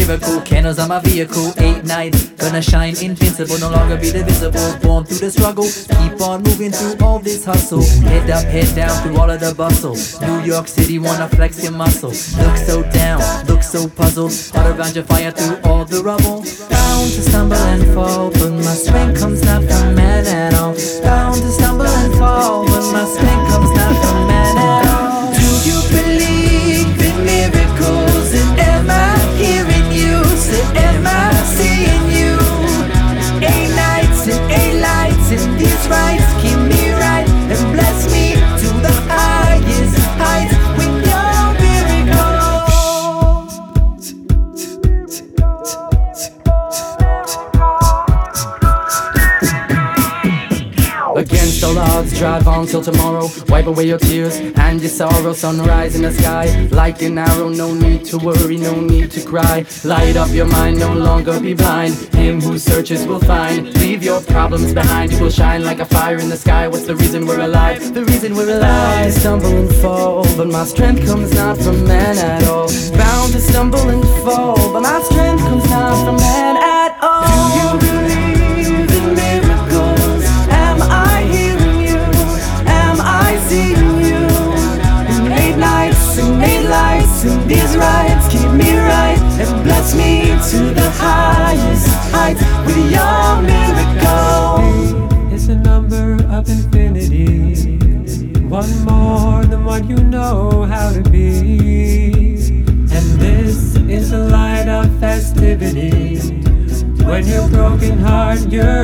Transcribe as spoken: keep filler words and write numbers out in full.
miracle. Candles on my vehicle, eight nights, gonna shine invincible, no longer be divisible. Born through the struggle, keep on moving through all this hustle. Head up, head down through all of the bustle. New York City, wanna flex your muscle. Look so down, look so puzzled. Heart around your fire through all the rubble. Bound to stumble and fall, but my strength comes not from man at all. Bound to stumble and fall, but my strength comes not from man at all. Do you believe in miracles? And am I hearing you? Say, am I seeing you? Eight nights and eight lights, and these rights keep me right and bless me to the highest heights with your miracle. Against all odds, drive on till tomorrow. Wipe away your tears and your sorrow. Sunrise in the sky, like an arrow. No need to worry, no need to cry. Light up your mind, no longer be blind. Him who searches will find. Leave your problems behind, you will shine like a fire in the sky. What's the reason we're alive? The reason we're alive. I stumble and fall, but my strength comes not from man at all. Bound to stumble and fall, but my strength comes not from man at all. Do you believe in miracles? Am I hearing you? Am I seeing you? In eight nights and eight lights, and these rights keep me right and bless me to the highest heights with your miracle. It's a number of infinity, one more than what you know how to be. And this is a light of festivity. When your broken heart yearns